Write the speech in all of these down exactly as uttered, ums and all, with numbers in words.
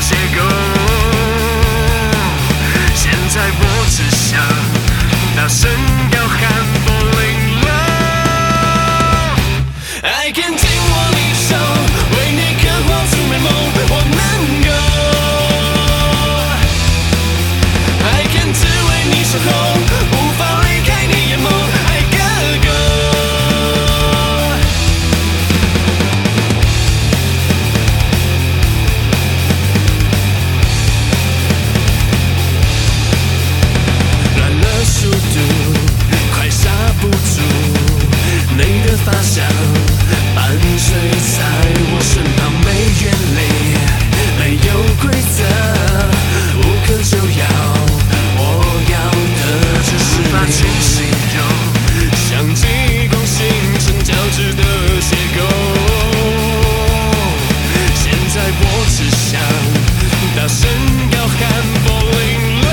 邂逅。现在我只想大声高喊 Falling Love。I can 紧握你手，为你刻画出美梦，我能够。I can 只为你守候，无法离开你眼眸。I gotta go。乱了速度，快刹不住，你的发香伴随在我身旁，没原理，没有规则，无可救药。我要的只是你。无法去形容，像极光星辰交织的邂逅。现在我只想大声高喊 Falling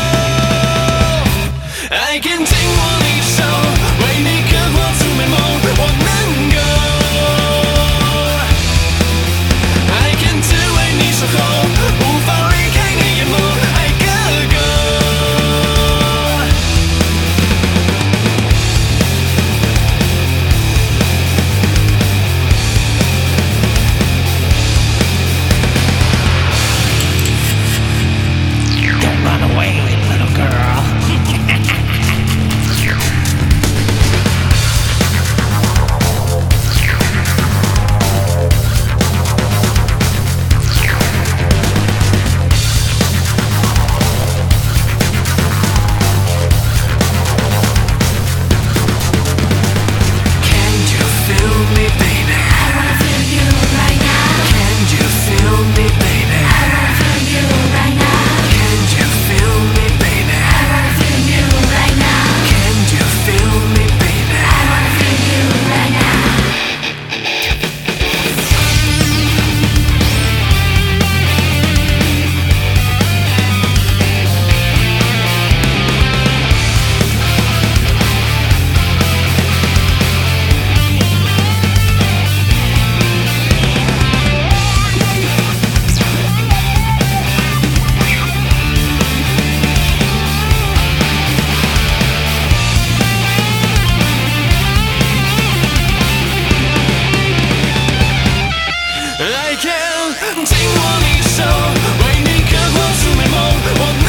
Love。I can 紧握你手，为你刻画出美梦，我能够。I can 只为你守候，无法离开你眼眸。I gotta go。Don't run away, little girl. Can you feel me, baby? I wanna feel you right now. Can you feel me, baby? I wanna feel you right now. Can you feel me, baby? I wanna feel you right now. Can you feel me, baby? I wanna feel you right now. I can 紧握你手，为你刻画出美梦，我